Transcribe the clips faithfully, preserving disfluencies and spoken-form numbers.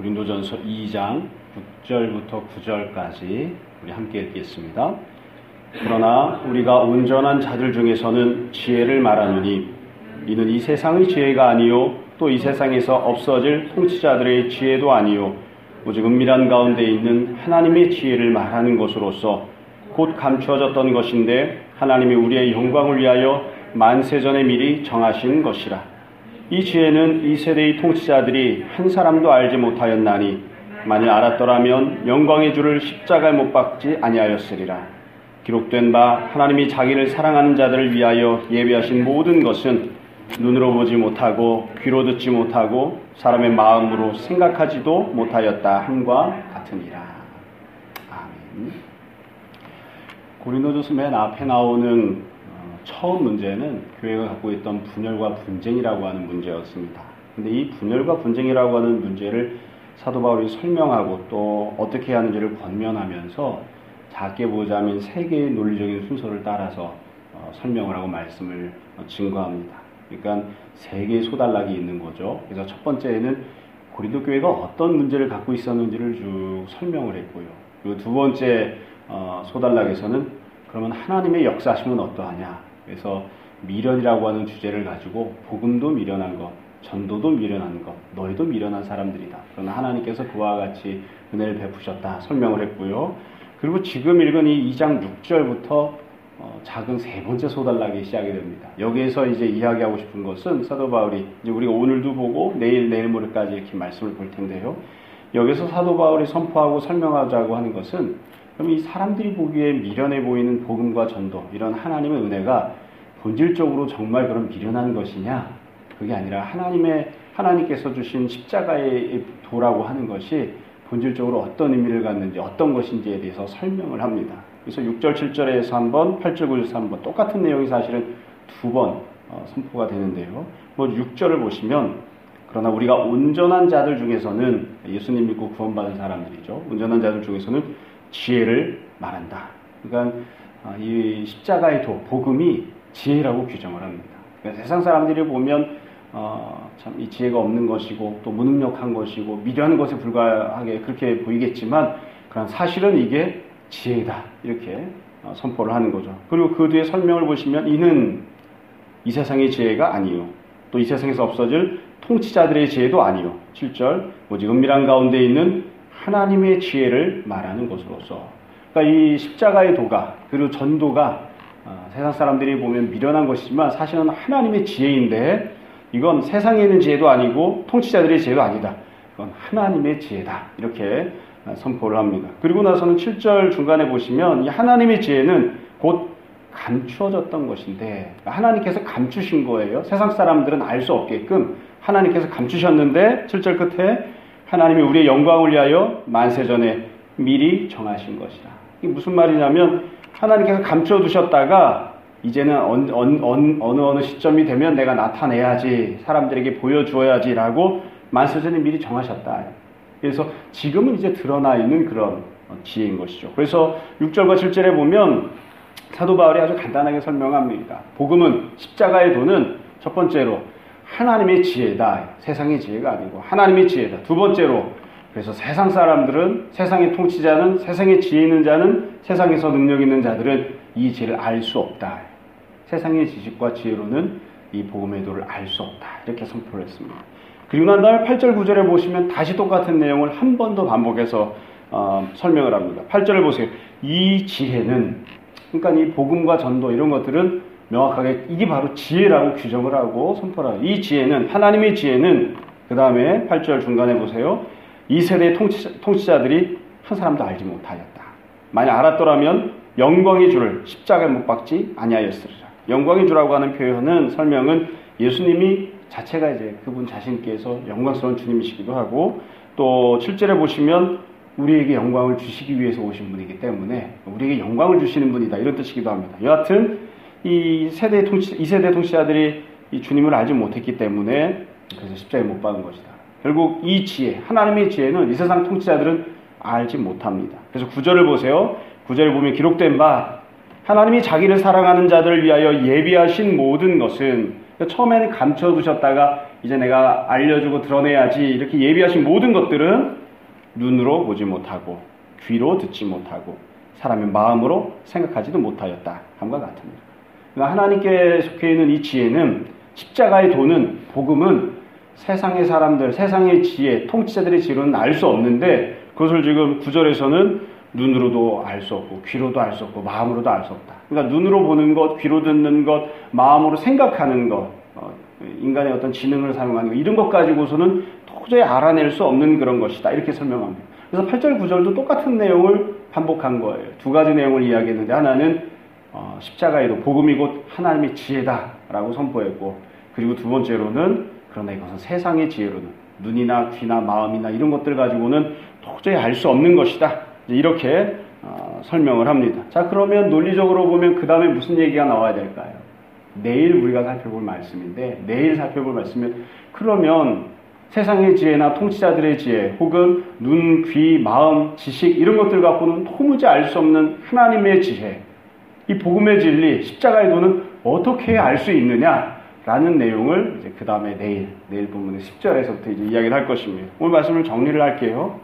고린도전서 이 장 육 절부터 구 절까지 우리 함께 읽겠습니다. 그러나 우리가 온전한 자들 중에서는 지혜를 말하노니 이는 이 세상의 지혜가 아니요 또 이 세상에서 없어질 통치자들의 지혜도 아니요 오직 은밀한 가운데 있는 하나님의 지혜를 말하는 것으로서 곧 감추어졌던 것인데 하나님이 우리의 영광을 위하여 만세전에 미리 정하신 것이라. 이 지혜는 이 세대의 통치자들이 한 사람도 알지 못하였나니 만일 알았더라면 영광의 주를 십자가에 못 박지 아니하였으리라. 기록된 바 하나님이 자기를 사랑하는 자들을 위하여 예비하신 모든 것은 눈으로 보지 못하고 귀로 듣지 못하고 사람의 마음으로 생각하지도 못하였다 함과 같으니라. 아멘. 고린도전서 맨 앞에 나오는 처음 문제는 교회가 갖고 있던 분열과 분쟁이라고 하는 문제였습니다. 근데 이 분열과 분쟁이라고 하는 문제를 사도 바울이 설명하고 또 어떻게 해야 하는지를 권면하면서 작게 보자면 세 개의 논리적인 순서를 따라서 어, 설명을 하고 말씀을 어, 증거합니다. 그러니까 세 개의 소단락이 있는 거죠. 그래서 첫 번째는 고린도 교회가 어떤 문제를 갖고 있었는지를 쭉 설명을 했고요. 그리고 두 번째 어, 소단락에서는 그러면 하나님의 역사심은 어떠하냐. 그래서 미련이라고 하는 주제를 가지고 복음도 미련한 것, 전도도 미련한 것, 너희도 미련한 사람들이다. 그러나 하나님께서 그와 같이 은혜를 베푸셨다 설명을 했고요. 그리고 지금 읽은 이 이 장 육 절부터 어, 작은 세 번째 소단락이 시작이 됩니다. 여기에서 이제 이야기하고 싶은 것은 사도 바울이 이제 우리가 오늘도 보고 내일 내일 모레까지 이렇게 말씀을 볼 텐데요. 여기서 사도 바울이 선포하고 설명하자고 하는 것은 그럼 이 사람들이 보기에 미련해 보이는 복음과 전도 이런 하나님의 은혜가 본질적으로 정말 그런 미련한 것이냐? 그게 아니라 하나님의 하나님께서 주신 십자가의 도라고 하는 것이 본질적으로 어떤 의미를 갖는지 어떤 것인지에 대해서 설명을 합니다. 그래서 육 절 칠 절에서 한 번, 팔 절 구 절에서 한 번 똑같은 내용이 사실은 두 번 어, 선포가 되는데요. 뭐 육 절을 보시면 그러나 우리가 온전한 자들 중에서는 예수님 믿고 구원받은 사람들이죠. 온전한 자들 중에서는 지혜를 말한다. 그러니까 어, 이 십자가의 도, 복음이 지혜라고 규정을 합니다. 그러니까 세상 사람들이 보면 어, 참 이 지혜가 없는 것이고 또 무능력한 것이고 미련한 것에 불과하게 그렇게 보이겠지만 그런 사실은 이게 지혜다 이렇게 어, 선포를 하는 거죠. 그리고 그 뒤에 설명을 보시면 이는 이 세상의 지혜가 아니요 또 이 세상에서 없어질 통치자들의 지혜도 아니요 칠 절 오직 은밀한 가운데 있는 하나님의 지혜를 말하는 것으로서 그러니까 이 십자가의 도가 그리고 전도가 어, 세상 사람들이 보면 미련한 것이지만 사실은 하나님의 지혜인데 이건 세상에 있는 지혜도 아니고 통치자들의 지혜도 아니다. 이건 하나님의 지혜다. 이렇게 선포를 합니다. 그리고 나서는 칠 절 중간에 보시면 이 하나님의 지혜는 곧 감추어졌던 것인데 하나님께서 감추신 거예요. 세상 사람들은 알 수 없게끔 하나님께서 감추셨는데 칠 절 끝에 하나님이 우리의 영광을 위하여 만세전에 미리 정하신 것이다. 이게 무슨 말이냐면 하나님께서 감춰두셨다가 이제는 어느, 어느, 어느 어느 시점이 되면 내가 나타내야지 사람들에게 보여주어야지 라고 만세전에 미리 정하셨다. 그래서 지금은 이제 드러나 있는 그런 지혜인 것이죠. 그래서 육 절과 칠 절에 보면 사도 바울이 아주 간단하게 설명합니다. 복음은 십자가의 도는 첫 번째로 하나님의 지혜다. 세상의 지혜가 아니고 하나님의 지혜다. 두 번째로 그래서 세상 사람들은 세상의 통치자는 세상의 지혜 있는 자는 세상에서 능력 있는 자들은 이 지혜를 알 수 없다. 세상의 지식과 지혜로는 이 복음의 도를 알 수 없다. 이렇게 선포를 했습니다. 그리고 난 다음에 팔 절 구 절에 보시면 다시 똑같은 내용을 한 번 더 반복해서 어, 설명을 합니다. 팔 절을 보세요. 이 지혜는 그러니까 이 복음과 전도 이런 것들은 명확하게 이게 바로 지혜라고 규정을 하고 선포를 하고 이 지혜는 하나님의 지혜는 그 다음에 팔 절 중간에 보세요. 이 세대의 통치, 통치자들이 한 사람도 알지 못하였다. 만약 알았더라면 영광의 주를 십자가에 못 박지 아니하였으리라. 영광의 주라고 하는 표현은 설명은 예수님이 자체가 이제 그분 자신께서 영광스러운 주님이시기도 하고 또 칠 절에 보시면 우리에게 영광을 주시기 위해서 오신 분이기 때문에 우리에게 영광을 주시는 분이다 이런 뜻이기도 합니다. 여하튼 이 세대 통치 이 세대 통치자들이 이 주님을 알지 못했기 때문에 그래서 십자가에 못 박은 것이다. 결국 이 지혜 하나님의 지혜는 이 세상 통치자들은 알지 못합니다. 그래서 구 절을 보세요. 구 절을 보면 기록된 바 하나님이 자기를 사랑하는 자들을 위하여 예비하신 모든 것은 처음에는 감춰두셨다가 이제 내가 알려주고 드러내야지 이렇게 예비하신 모든 것들은 눈으로 보지 못하고 귀로 듣지 못하고 사람의 마음으로 생각하지도 못하였다 함과 같습니다. 그러니까 하나님께 속해 있는 이 지혜는 십자가의 도는 복음은 세상의 사람들, 세상의 지혜, 통치자들의 지혜로는 알 수 없는데 그것을 지금 구절에서는 눈으로도 알 수 없고 귀로도 알 수 없고 마음으로도 알 수 없다. 그러니까 눈으로 보는 것, 귀로 듣는 것, 마음으로 생각하는 것, 어, 인간의 어떤 지능을 사용하는 것 이런 것 가지고서는 도저히 알아낼 수 없는 그런 것이다. 이렇게 설명합니다. 그래서 팔 절, 구 절도 똑같은 내용을 반복한 거예요. 두 가지 내용을 이야기했는데 하나는 어, 십자가에도 복음이 곧 하나님의 지혜다라고 선포했고 그리고 두 번째로는 그러나 이것은 세상의 지혜로는 눈이나 귀나 마음이나 이런 것들 가지고는 도저히 알 수 없는 것이다. 이렇게 어, 설명을 합니다. 자, 그러면 논리적으로 보면 그 다음에 무슨 얘기가 나와야 될까요? 내일 우리가 살펴볼 말씀인데 내일 살펴볼 말씀은 그러면 세상의 지혜나 통치자들의 지혜 혹은 눈, 귀, 마음, 지식 이런 것들 갖고는 도무지 알 수 없는 하나님의 지혜 이 복음의 진리, 십자가의 도는 어떻게 알 수 있느냐라는 내용을 이제 그 다음에 내일, 내일 본문의 십 절에서부터 이제 이야기를 할 것입니다. 오늘 말씀을 정리를 할게요.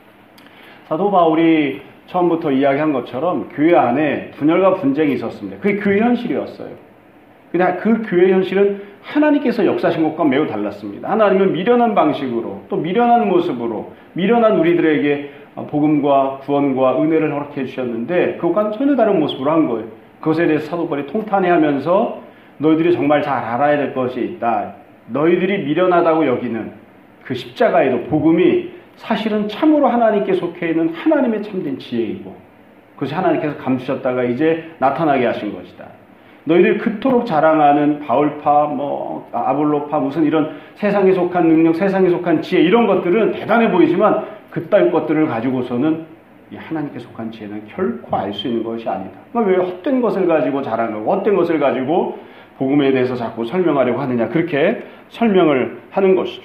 사도 바울이 처음부터 이야기한 것처럼 교회 안에 분열과 분쟁이 있었습니다. 그게 교회 현실이었어요. 근데 그 교회 현실은 하나님께서 역사하신 것과 매우 달랐습니다. 하나님은 미련한 방식으로 또 미련한 모습으로 미련한 우리들에게 복음과 구원과 은혜를 허락해 주셨는데 그것과는 전혀 다른 모습으로 한 거예요. 그것에 대해서 사도 바울이 통탄해하면서 너희들이 정말 잘 알아야 될 것이 있다. 너희들이 미련하다고 여기는 그 십자가에도 복음이 사실은 참으로 하나님께 속해 있는 하나님의 참된 지혜이고 그것이 하나님께서 감추셨다가 이제 나타나게 하신 것이다. 너희들이 그토록 자랑하는 바울파, 뭐 아볼로파 무슨 이런 세상에 속한 능력, 세상에 속한 지혜 이런 것들은 대단해 보이지만 그따위 것들을 가지고서는 이 하나님께 속한 지혜는 결코 알 수 있는 것이 아니다. 왜 헛된 것을 가지고 자랑하고 헛된 것을 가지고 복음에 대해서 자꾸 설명하려고 하느냐 그렇게 설명을 하는 것이죠.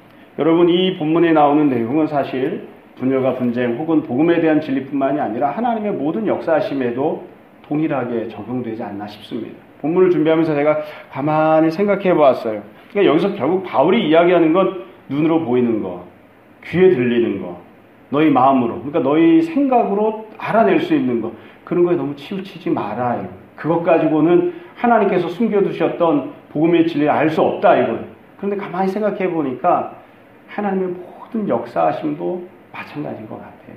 여러분 이 본문에 나오는 내용은 사실 분열과 분쟁 혹은 복음에 대한 진리뿐만이 아니라 하나님의 모든 역사하심에도 동일하게 적용되지 않나 싶습니다. 본문을 준비하면서 제가 가만히 생각해 보았어요. 그러니까 여기서 결국 바울이 이야기하는 건 눈으로 보이는 거, 귀에 들리는 거, 너희 마음으로, 그러니까 너희 생각으로 알아낼 수 있는 거, 그런 거에 너무 치우치지 말아요. 그것 가지고는 하나님께서 숨겨두셨던 복음의 진리를 알 수 없다 이거예요. 그런데 가만히 생각해 보니까 하나님의 모든 역사하심도 마찬가지인 것 같아요.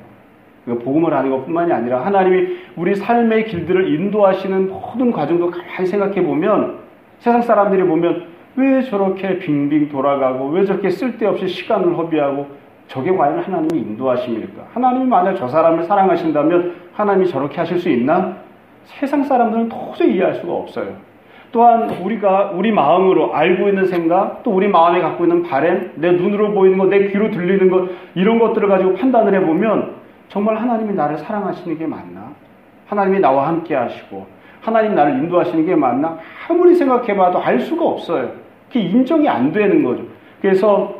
복음을 하는 것뿐만이 아니라 하나님이 우리 삶의 길들을 인도하시는 모든 과정도 가만히 생각해 보면 세상 사람들이 보면 왜 저렇게 빙빙 돌아가고 왜 저렇게 쓸데없이 시간을 허비하고 저게 과연 하나님의 인도하심일까? 하나님이 만약 저 사람을 사랑하신다면 하나님이 저렇게 하실 수 있나? 세상 사람들은 도저히 이해할 수가 없어요. 또한 우리가 우리 마음으로 알고 있는 생각, 또 우리 마음에 갖고 있는 바램, 내 눈으로 보이는 것, 내 귀로 들리는 것 이런 것들을 가지고 판단을 해보면 정말 하나님이 나를 사랑하시는 게 맞나? 하나님이 나와 함께 하시고 하나님이 나를 인도하시는 게 맞나? 아무리 생각해봐도 알 수가 없어요. 그게 인정이 안 되는 거죠. 그래서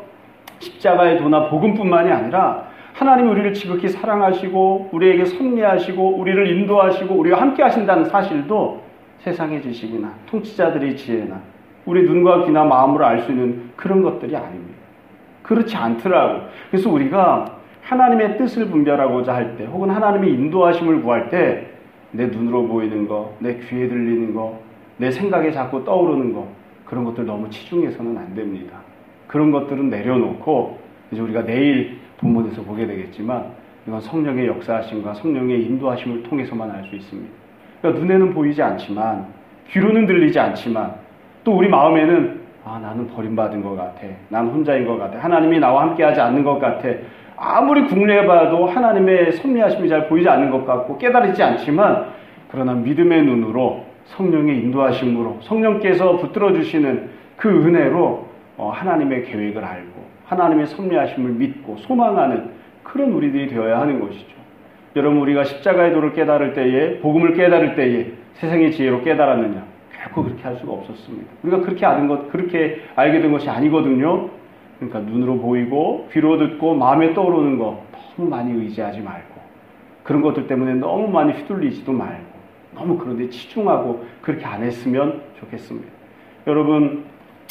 십자가의 도나 복음뿐만이 아니라 하나님이 우리를 지극히 사랑하시고 우리에게 섭리하시고 우리를 인도하시고 우리와 함께 하신다는 사실도 세상의 지식이나 통치자들의 지혜나 우리 눈과 귀나 마음으로 알 수 있는 그런 것들이 아닙니다. 그렇지 않더라고. 그래서 우리가 하나님의 뜻을 분별하고자 할 때 혹은 하나님의 인도하심을 구할 때 내 눈으로 보이는 거, 내 귀에 들리는 거, 내 생각에 자꾸 떠오르는 거 그런 것들 너무 치중해서는 안 됩니다. 그런 것들은 내려놓고 이제 우리가 내일 본문에서 보게 되겠지만 이건 성령의 역사하심과 성령의 인도하심을 통해서만 알 수 있습니다. 그러니까 눈에는 보이지 않지만 귀로는 들리지 않지만 또 우리 마음에는 아 나는 버림받은 것 같아. 난 혼자인 것 같아. 하나님이 나와 함께하지 않는 것 같아. 아무리 궁리해봐도 하나님의 섭리하심이 잘 보이지 않는 것 같고 깨달이지 않지만 그러나 믿음의 눈으로 성령의 인도하심으로 성령께서 붙들어 주시는 그 은혜로 하나님의 계획을 알고 하나님의 섭리하심을 믿고 소망하는 그런 우리들이 되어야 하는 것이죠. 여러분 우리가 십자가의 도를 깨달을 때에 복음을 깨달을 때에 세상의 지혜로 깨달았느냐? 결코 그렇게 할 수가 없었습니다. 우리가 그렇게 아는 것, 그렇게 알게 된 것이 아니거든요. 그러니까 눈으로 보이고 귀로 듣고 마음에 떠오르는 거 너무 많이 의지하지 말고 그런 것들 때문에 너무 많이 휘둘리지도 말고 너무 그런 데 치중하고 그렇게 안 했으면 좋겠습니다. 여러분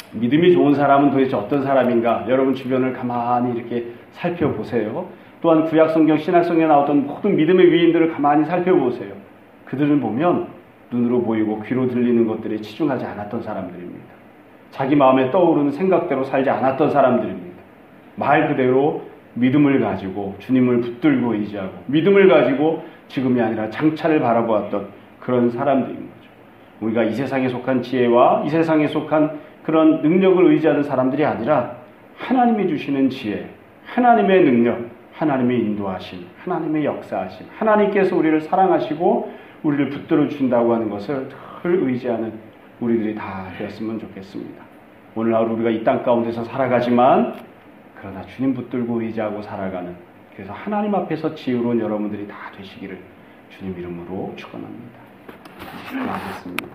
믿음이 좋은 사람은 도대체 어떤 사람인가? 여러분 주변을 가만히 이렇게 살펴보세요. 또한 구약성경, 신약성경에 나왔던 모든 믿음의 위인들을 가만히 살펴보세요. 그들을 보면 눈으로 보이고 귀로 들리는 것들에 치중하지 않았던 사람들입니다. 자기 마음에 떠오르는 생각대로 살지 않았던 사람들입니다. 말 그대로 믿음을 가지고 주님을 붙들고 의지하고 믿음을 가지고 지금이 아니라 장차를 바라보았던 그런 사람들인 거죠. 우리가 이 세상에 속한 지혜와 이 세상에 속한 그런 능력을 의지하는 사람들이 아니라 하나님이 주시는 지혜, 하나님의 능력, 하나님의 인도하심, 하나님의 역사하심, 하나님께서 우리를 사랑하시고 우리를 붙들어 주신다고 하는 것을 늘 의지하는 우리들이 다 되었으면 좋겠습니다. 오늘 하루 우리가 이 땅 가운데서 살아가지만 그러나 주님 붙들고 의지하고 살아가는, 그래서 하나님 앞에서 지혜로운 여러분들이 다 되시기를 주님 이름으로 축원합니다. 기도하겠습니다.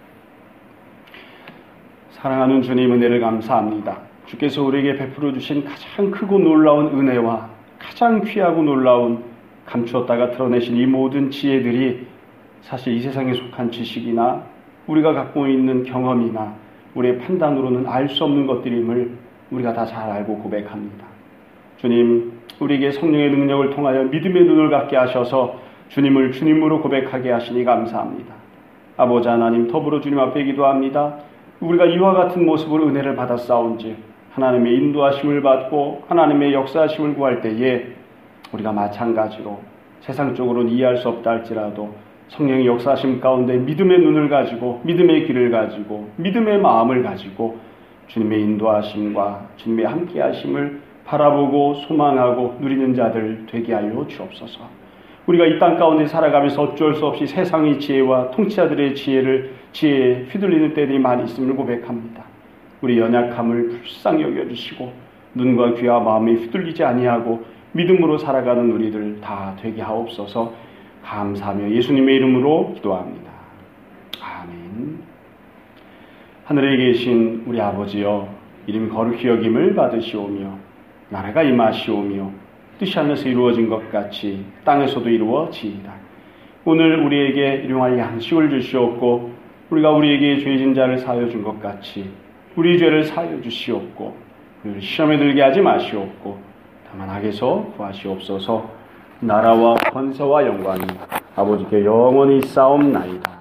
사랑하는 주님, 은혜를 감사합니다. 주께서 우리에게 베풀어 주신 가장 크고 놀라운 은혜와 가장 귀하고 놀라운 감추었다가 드러내신 이 모든 지혜들이 사실 이 세상에 속한 지식이나 우리가 갖고 있는 경험이나 우리의 판단으로는 알 수 없는 것들임을 우리가 다 잘 알고 고백합니다. 주님, 우리에게 성령의 능력을 통하여 믿음의 눈을 갖게 하셔서 주님을 주님으로 고백하게 하시니 감사합니다. 아버지 하나님, 더불어 주님 앞에 기도합니다. 우리가 이와 같은 모습으로 은혜를 받았사온지 하나님의 인도하심을 받고 하나님의 역사하심을 구할 때에 우리가 마찬가지로 세상적으로는 이해할 수 없다 할지라도 성령의 역사하심 가운데 믿음의 눈을 가지고 믿음의 귀를 가지고 믿음의 마음을 가지고 주님의 인도하심과 주님의 함께하심을 바라보고 소망하고 누리는 자들 되게 하여 주옵소서. 우리가 이 땅 가운데 살아가면서 어쩔 수 없이 세상의 지혜와 통치자들의 지혜를 지혜에 휘둘리는 때들이 많이 있음을 고백합니다. 우리 연약함을 불쌍히 여겨주시고 눈과 귀와 마음이 휘둘리지 아니하고 믿음으로 살아가는 우리들 다 되게 하옵소서. 감사하며 예수님의 이름으로 기도합니다. 아멘. 하늘에 계신 우리 아버지여, 이름이 거룩히 여김을 받으시오며 나라가 임하시오며 뜻이 하늘에서 이루어진 것 같이 땅에서도 이루어지이다. 오늘 우리에게 일용할 양식을 주시옵고 우리가 우리에게 죄진 자를 사하여 준 것 같이 우리 죄를 사하여 주시옵고 우리를 시험에 들게 하지 마시옵고 다만 악에서 구하시옵소서. 나라와 권세와 영광이 아버지께 영원히 싸움나이다.